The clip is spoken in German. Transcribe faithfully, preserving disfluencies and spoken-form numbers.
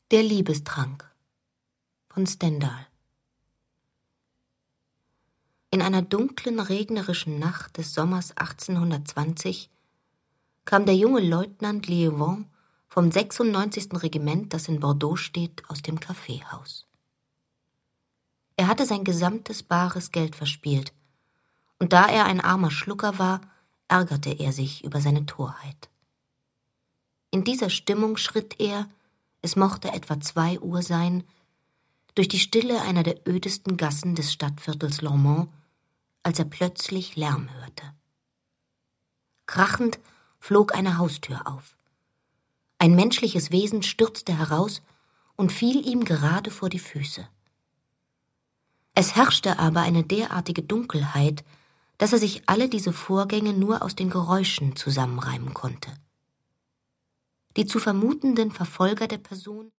Der Liebestrank von Stendhal. In einer dunklen, regnerischen Nacht des Sommers achtzehnhundertzwanzig kam der junge Leutnant Liévin vom sechsundneunzigsten Regiment, das in Bordeaux steht, aus dem Kaffeehaus. Er hatte sein gesamtes bares Geld verspielt, und da er ein armer Schlucker war, ärgerte er sich über seine Torheit. In dieser Stimmung schritt er, es mochte etwa zwei Uhr sein, durch die Stille einer der ödesten Gassen des Stadtviertels Lormont, als er plötzlich Lärm hörte. Krachend flog eine Haustür auf. Ein menschliches Wesen stürzte heraus und fiel ihm gerade vor die Füße. Es herrschte aber eine derartige Dunkelheit, dass er sich alle diese Vorgänge nur aus den Geräuschen zusammenreimen konnte. Die zu vermutenden Verfolger der Person